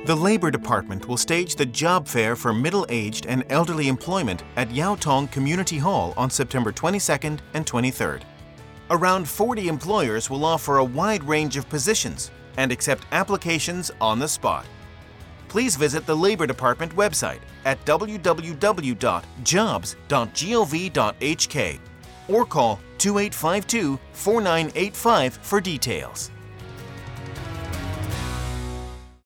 The Labor Department will stage the job fair for middle-aged and elderly employment at Yau Tong Community Hall on September 22nd and 23rd. Around 40 employers will offer a wide range of positions and accept applications on the spot. Please visit the Labor Department website at www.jobs.gov.hk or call 2852-4985 for details.